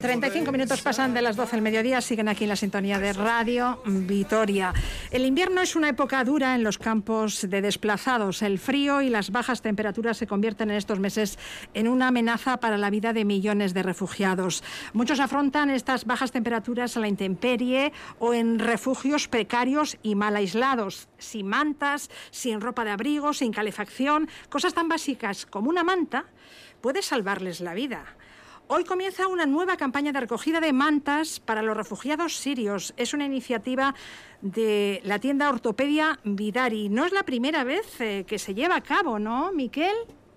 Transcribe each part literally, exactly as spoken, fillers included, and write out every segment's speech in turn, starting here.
treinta y cinco minutos pasan de las doce del mediodía, siguen aquí en la sintonía de Radio Vitoria. El invierno es una época dura en los campos de desplazados. El frío y las bajas temperaturas se convierten en estos meses en una amenaza para la vida de millones de refugiados. Muchos afrontan estas bajas temperaturas a la intemperie o en refugios precarios y mal aislados, sin mantas, sin ropa de abrigo, sin calefacción. Cosas tan básicas como una manta puede salvarles la vida. Hoy comienza una nueva campaña de recogida de mantas para los refugiados sirios. Es una iniciativa de la tienda Ortopedia Vidari. No es la primera vez eh, que se lleva a cabo, ¿no, Miquel?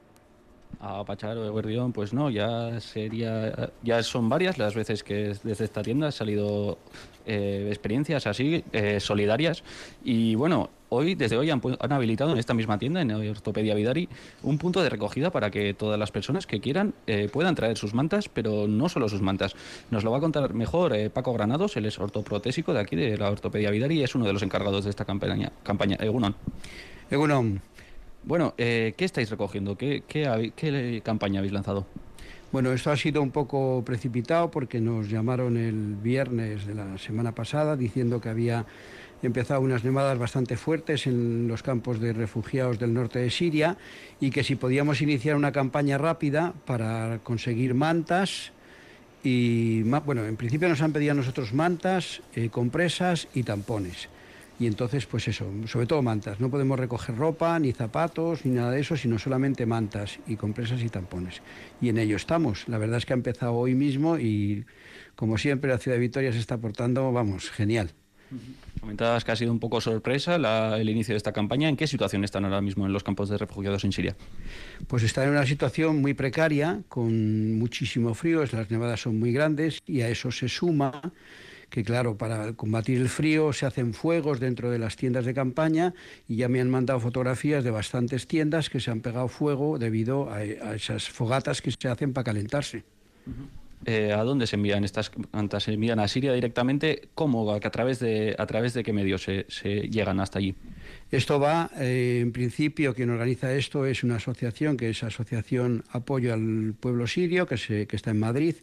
A Pachar o Eguerdión, pues no, ya sería, ya son varias las veces que desde esta tienda han salido eh, experiencias así, eh, solidarias. Y bueno, hoy, desde hoy han, han habilitado en esta misma tienda, en Ortopedia Vidari, un punto de recogida para que todas las personas que quieran eh, puedan traer sus mantas, pero no solo sus mantas. Nos lo va a contar mejor eh, Paco Granados, él es ortoprotésico de aquí, de la Ortopedia Vidari, y es uno de los encargados de esta campaña. campaña. Egunon. Egunon. Bueno, eh, ¿qué estáis recogiendo? ¿Qué, qué, ¿Qué campaña habéis lanzado? Bueno, esto ha sido un poco precipitado porque nos llamaron el viernes de la semana pasada diciendo que había empezado unas nevadas bastante fuertes en los campos de refugiados del norte de Siria y que si podíamos iniciar una campaña rápida para conseguir mantas y, bueno, en principio nos han pedido a nosotros mantas, eh, compresas y tampones. Y entonces, pues eso, sobre todo mantas. No podemos recoger ropa, ni zapatos, ni nada de eso, sino solamente mantas y compresas y tampones. Y en ello estamos. La verdad es que ha empezado hoy mismo y, como siempre, la ciudad de Vitoria se está portando, vamos, genial. Comentabas que ha sido un poco sorpresa la, el inicio de esta campaña. ¿En qué situación están ahora mismo en los campos de refugiados en Siria? Pues están en una situación muy precaria, con muchísimo frío, las nevadas son muy grandes y a eso se suma que claro, para combatir el frío se hacen fuegos dentro de las tiendas de campaña y ya me han mandado fotografías de bastantes tiendas que se han pegado fuego debido a, a esas fogatas que se hacen para calentarse. Uh-huh. Eh, ¿A dónde se envían estas mantas? ¿Se envían a Siria directamente? ¿Cómo? ¿A través de, a través de qué medios se, se llegan hasta allí? Esto va, eh, en principio, quien organiza esto es una asociación, que es Asociación Apoyo al Pueblo Sirio, que, se, que está en Madrid,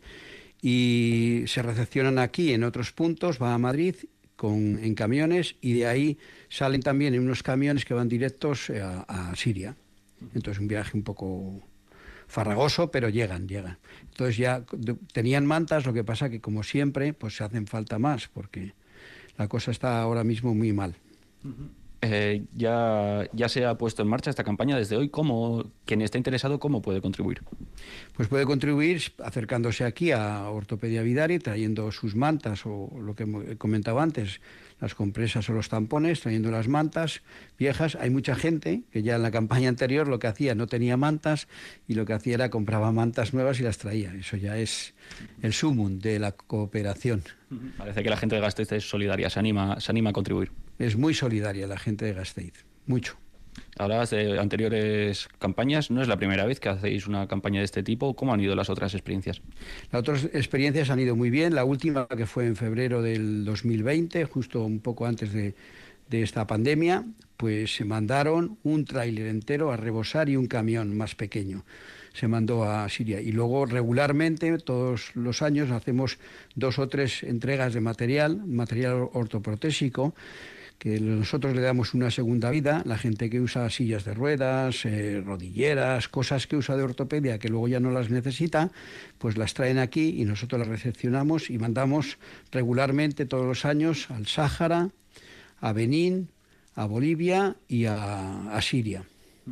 y se recepcionan aquí en otros puntos, va a Madrid con, en camiones y de ahí salen también en unos camiones que van directos a, a Siria. Entonces un viaje un poco farragoso, pero llegan, llegan. Entonces ya tenían mantas, lo que pasa que como siempre pues se hacen falta más porque la cosa está ahora mismo muy mal. Uh-huh. Eh, ya, ya se ha puesto en marcha esta campaña desde hoy. ¿Cómo, quien está interesado, cómo puede contribuir? Pues puede contribuir acercándose aquí a Ortopedia Vidari, trayendo sus mantas o lo que he comentado antes, las compresas o los tampones, trayendo las mantas viejas. Hay mucha gente que ya en la campaña anterior lo que hacía no tenía mantas y lo que hacía era compraba mantas nuevas y las traía. Eso ya es el sumum de la cooperación. Parece que la gente de Gasteiz es solidaria, se anima, se anima a contribuir. Es muy solidaria la gente de Gasteiz, mucho. Hablabas de anteriores campañas, no es la primera vez que hacéis una campaña de este tipo. ¿Cómo han ido las otras experiencias? Las otras experiencias han ido muy bien. La última, que fue en febrero del dos mil veinte, justo un poco antes de, de esta pandemia, pues se mandaron un tráiler entero a rebosar y un camión más pequeño. Se mandó a Siria. Y luego regularmente, todos los años, hacemos dos o tres entregas de material, material ortoprotésico, que nosotros le damos una segunda vida. La gente que usa sillas de ruedas, eh, rodilleras, cosas que usa de ortopedia que luego ya no las necesita, pues las traen aquí y nosotros las recepcionamos y mandamos regularmente todos los años al Sáhara, a Benín, a Bolivia y a, a Siria.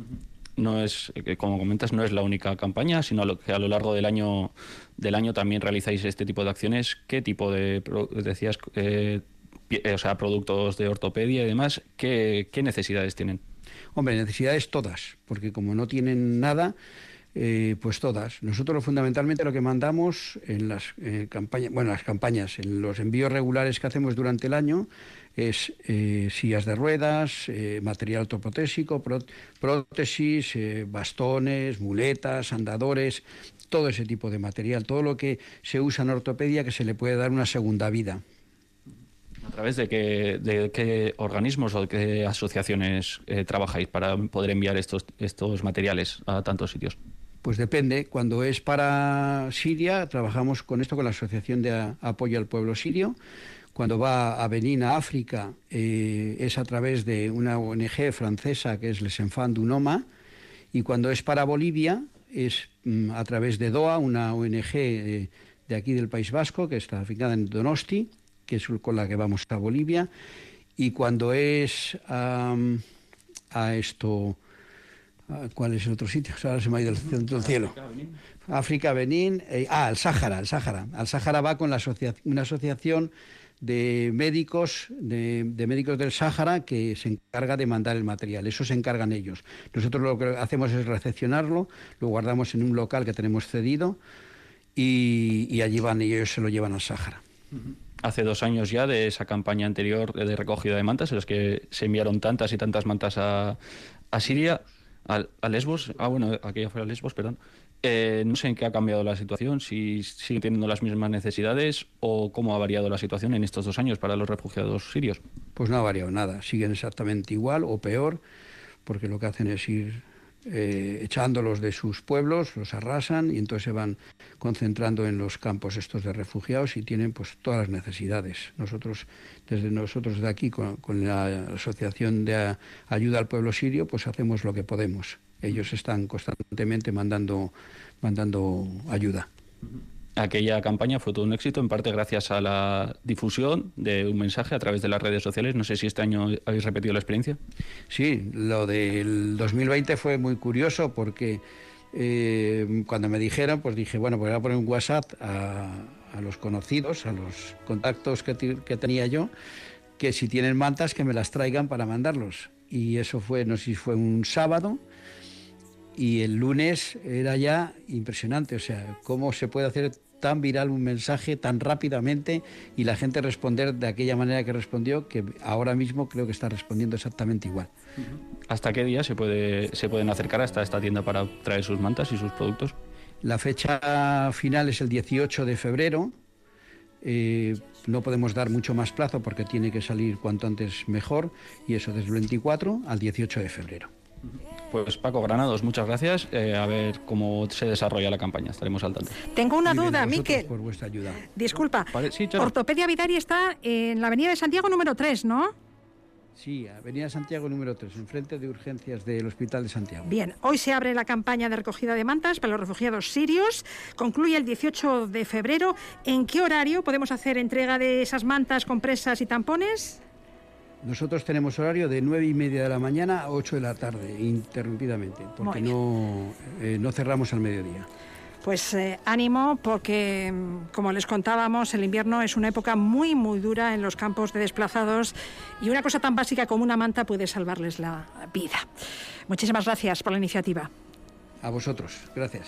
No es, como comentas, no es la única campaña, sino que a lo largo del año del año también realizáis este tipo de acciones. ¿Qué tipo de, decías, eh, o sea, productos de ortopedia y demás, ¿qué, qué necesidades tienen? Hombre, necesidades todas, porque como no tienen nada, eh, pues todas. Nosotros fundamentalmente lo que mandamos en las eh, campañas, bueno, las campañas, en los envíos regulares que hacemos durante el año, es eh, sillas de ruedas, eh, material ortoprotésico, pró prótesis, eh, bastones, muletas, andadores, todo ese tipo de material, todo lo que se usa en ortopedia que se le puede dar una segunda vida. ¿A través de qué, de qué organismos o de qué asociaciones eh, trabajáis para poder enviar estos, estos materiales a tantos sitios? Pues depende. Cuando es para Siria, trabajamos con esto, con la Asociación de Apoyo al Pueblo Sirio. Cuando va a Benín, a África, eh, es a través de una O N G francesa que es Les Enfants du Noma. Y cuando es para Bolivia, es mm, a través de D O A, una O N G de, de aquí del País Vasco, que está afincada en Donosti, que es con la que vamos a Bolivia. Y cuando es um, a esto... ¿Cuál es el otro sitio? Ahora se me ha ido el centro del cielo. África, Benín. Eh, ah, al Sáhara, al Sáhara. Al Sáhara va con la asocia una asociación de médicos, de, de médicos del Sáhara que se encarga de mandar el material. Eso se encargan ellos. Nosotros lo que hacemos es recepcionarlo, lo guardamos en un local que tenemos cedido y, y allí van y ellos se lo llevan al Sáhara. Hace dos años ya de esa campaña anterior de recogida de mantas, en las que se enviaron tantas y tantas mantas a, a Siria, a, a Lesbos, ah bueno, aquella fue a Lesbos, perdón. Eh, no sé en qué ha cambiado la situación, si sigue teniendo las mismas necesidades o cómo ha variado la situación en estos dos años para los refugiados sirios. Pues no ha variado nada, siguen exactamente igual o peor, porque lo que hacen es ir eh, echándolos de sus pueblos, los arrasan y entonces se van concentrando en los campos estos de refugiados y tienen pues todas las necesidades. Nosotros, desde nosotros de aquí, con, con la Asociación de Ayuda al Pueblo Sirio, pues hacemos lo que podemos. Ellos están constantemente mandando, mandando ayuda. Aquella campaña fue todo un éxito, en parte gracias a la difusión de un mensaje a través de las redes sociales. No sé si este año habéis repetido la experiencia. Sí, lo del dos mil veinte fue muy curioso porque eh, cuando me dijeron, pues dije, bueno, pues voy a poner un WhatsApp a, a los conocidos, a los contactos que, que tenía yo, que si tienen mantas que me las traigan para mandarlos. Y eso fue, no sé si fue un sábado, y el lunes era ya impresionante, o sea, cómo se puede hacer tan viral un mensaje tan rápidamente y la gente responder de aquella manera que respondió, que ahora mismo creo que está respondiendo exactamente igual. ¿Hasta qué día se puede se pueden acercar hasta esta tienda para traer sus mantas y sus productos? La fecha final es el dieciocho de febrero. Eh, no podemos dar mucho más plazo porque tiene que salir cuanto antes mejor, y eso desde el veinticuatro al dieciocho de febrero. Pues Paco Granados, muchas gracias. Eh, a ver cómo se desarrolla la campaña, estaremos al tanto. Tengo una Muy duda, bien, Miquel. por vuestra ayuda. Disculpa, Vale, sí, claro. Ortopedia Vidari está en la avenida de Santiago número tres, ¿no? Sí, avenida Santiago número tres, enfrente de urgencias del Hospital de Santiago. Bien, hoy se abre la campaña de recogida de mantas para los refugiados sirios. Concluye el dieciocho de febrero. ¿En qué horario podemos hacer entrega de esas mantas, compresas y tampones? Nosotros tenemos horario de nueve y media de la mañana a ocho de la tarde, interrumpidamente, porque no, eh, no cerramos al mediodía. Pues eh, ánimo, porque, como les contábamos, el invierno es una época muy, muy dura en los campos de desplazados y una cosa tan básica como una manta puede salvarles la vida. Muchísimas gracias por la iniciativa. A vosotros, gracias.